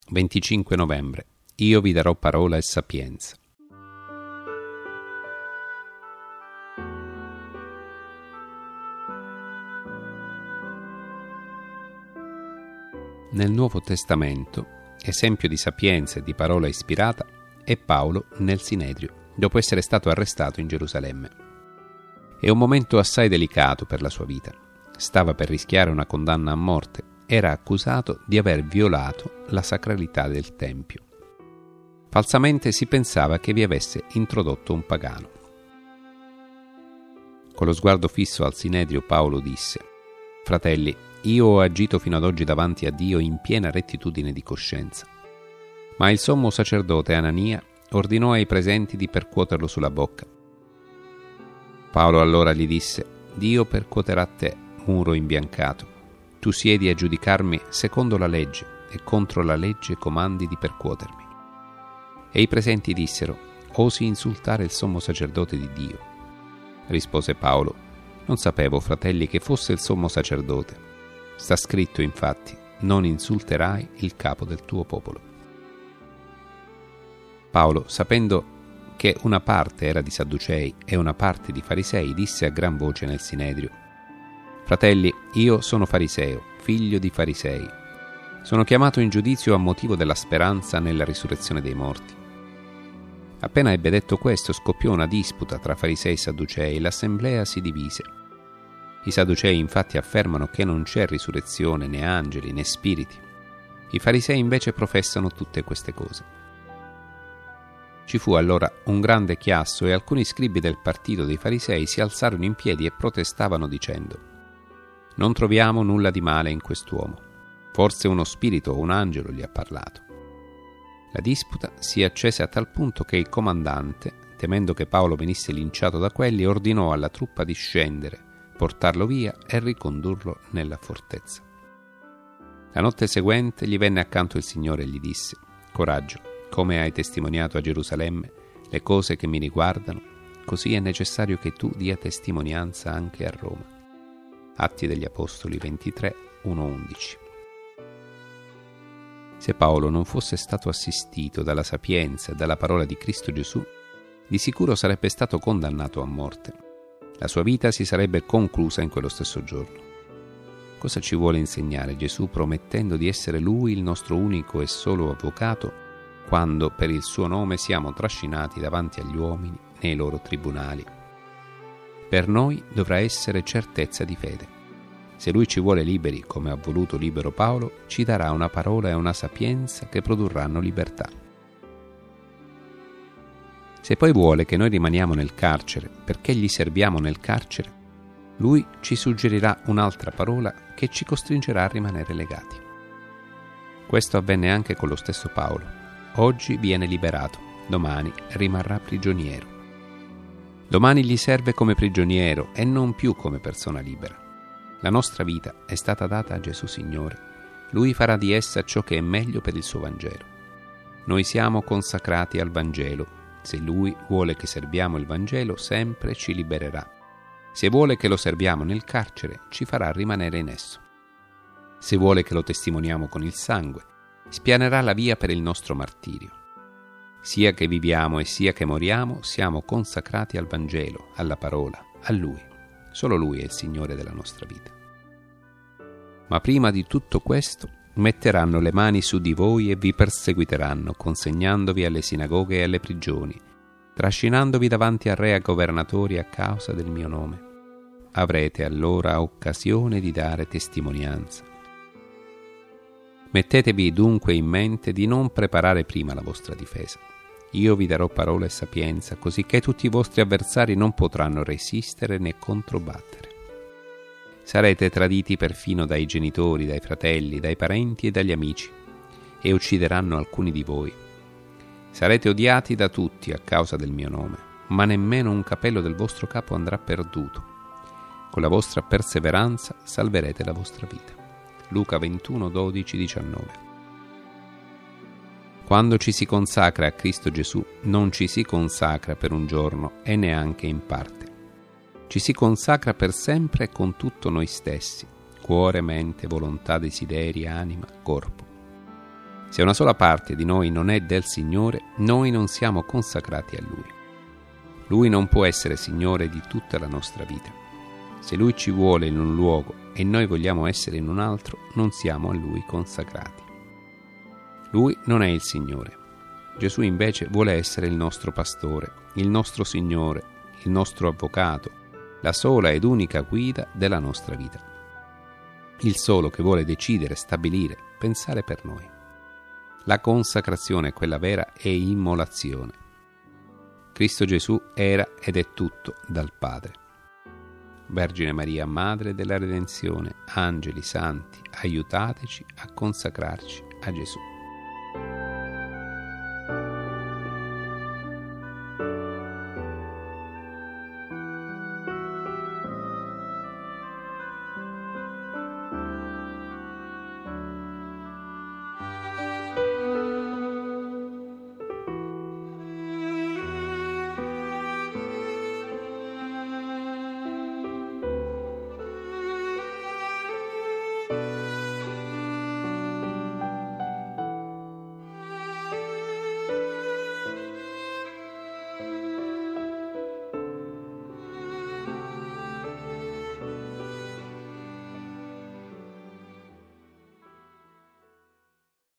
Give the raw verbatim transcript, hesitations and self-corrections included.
venticinque novembre. Io vi darò parola e sapienza. Nel Nuovo Testamento, esempio di sapienza e di parola ispirata, è Paolo nel Sinedrio, dopo essere stato arrestato in Gerusalemme. È un momento assai delicato per la sua vita. Stava per rischiare una condanna a morte. Era accusato di aver violato la sacralità del Tempio. Falsamente si pensava che vi avesse introdotto un pagano. Con lo sguardo fisso al Sinedrio, Paolo disse: «Fratelli, io ho agito fino ad oggi davanti a Dio in piena rettitudine di coscienza». Ma il sommo sacerdote Anania ordinò ai presenti di percuoterlo sulla bocca. Paolo allora gli disse: «Dio percuoterà te, muro imbiancato. Tu siedi a giudicarmi secondo la legge e contro la legge comandi di percuotermi». E i presenti dissero: «Osi insultare il sommo sacerdote di Dio». Rispose Paolo: «Non sapevo, fratelli, che fosse il sommo sacerdote. Sta scritto, infatti, non insulterai il capo del tuo popolo». Paolo, sapendo che una parte era di Sadducei e una parte di Farisei, disse a gran voce nel Sinedrio: «Fratelli, io sono fariseo, figlio di farisei. Sono chiamato in giudizio a motivo della speranza nella risurrezione dei morti». Appena ebbe detto questo, scoppiò una disputa tra farisei e sadducei e l'assemblea si divise. I sadducei infatti affermano che non c'è risurrezione, né angeli, né spiriti. I farisei invece professano tutte queste cose. Ci fu allora un grande chiasso e alcuni scribi del partito dei farisei si alzarono in piedi e protestavano dicendo: «Non troviamo nulla di male in quest'uomo. Forse uno spirito o un angelo gli ha parlato». La disputa si accese a tal punto che il comandante, temendo che Paolo venisse linciato da quelli, ordinò alla truppa di scendere, portarlo via e ricondurlo nella fortezza. La notte seguente gli venne accanto il Signore e gli disse: «Coraggio, come hai testimoniato a Gerusalemme le cose che mi riguardano, così è necessario che tu dia testimonianza anche a Roma». Atti degli Apostoli ventitré, uno undici. Se Paolo non fosse stato assistito dalla sapienza e dalla parola di Cristo Gesù, di sicuro sarebbe stato condannato a morte. La sua vita si sarebbe conclusa in quello stesso giorno. Cosa ci vuole insegnare Gesù promettendo di essere Lui il nostro unico e solo avvocato, quando per il suo nome siamo trascinati davanti agli uomini nei loro tribunali? Per noi dovrà essere certezza di fede. Se Lui ci vuole liberi, come ha voluto libero Paolo, ci darà una parola e una sapienza che produrranno libertà. Se poi vuole che noi rimaniamo nel carcere perché gli serviamo nel carcere, Lui ci suggerirà un'altra parola che ci costringerà a rimanere legati. Questo avvenne anche con lo stesso Paolo. Oggi viene liberato, domani rimarrà prigioniero. Domani gli serve come prigioniero e non più come persona libera. La nostra vita è stata data a Gesù Signore. Lui farà di essa ciò che è meglio per il suo Vangelo. Noi siamo consacrati al Vangelo. Se Lui vuole che serviamo il Vangelo, sempre ci libererà. Se vuole che lo serviamo nel carcere, ci farà rimanere in esso. Se vuole che lo testimoniamo con il sangue, spianerà la via per il nostro martirio. Sia che viviamo e sia che moriamo, siamo consacrati al Vangelo, alla parola, a Lui. Solo Lui è il Signore della nostra vita. Ma prima di tutto questo, metteranno le mani su di voi e vi perseguiteranno, consegnandovi alle sinagoghe e alle prigioni, trascinandovi davanti a re e governatori a causa del mio nome. Avrete allora occasione di dare testimonianza. Mettetevi dunque in mente di non preparare prima la vostra difesa. Io vi darò parola e sapienza, così che tutti i vostri avversari non potranno resistere né controbattere. Sarete traditi perfino dai genitori, dai fratelli, dai parenti e dagli amici, e uccideranno alcuni di voi. Sarete odiati da tutti a causa del mio nome, ma nemmeno un capello del vostro capo andrà perduto. Con la vostra perseveranza salverete la vostra vita. Luca ventuno, dodici, diciannove. Quando ci si consacra a Cristo Gesù, non ci si consacra per un giorno e neanche in parte. Ci si consacra per sempre con tutto noi stessi, cuore, mente, volontà, desideri, anima, corpo. Se una sola parte di noi non è del Signore, noi non siamo consacrati a Lui. Lui non può essere Signore di tutta la nostra vita. Se Lui ci vuole in un luogo e noi vogliamo essere in un altro, non siamo a Lui consacrati. Lui non è il Signore. Gesù invece vuole essere il nostro pastore, il nostro Signore, il nostro avvocato, la sola ed unica guida della nostra vita. Il solo che vuole decidere, stabilire, pensare per noi. La consacrazione, quella vera, è immolazione. Cristo Gesù era ed è tutto dal Padre. Vergine Maria, Madre della Redenzione, angeli, santi, aiutateci a consacrarci a Gesù.